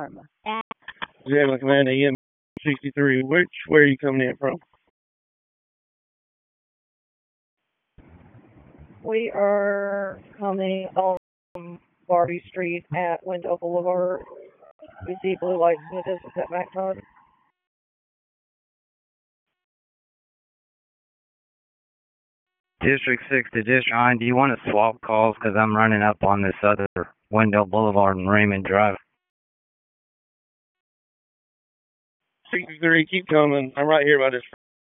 General Command EM 63. Where are you coming in from? We are coming on Barbie Street at Wendell Boulevard. We see blue lights in the distance at McNutt. District 6 to District 9, do you want to swap calls? Because I'm running up on this other Wendell Boulevard and Raymond Drive. 63, keep coming. I'm right here by this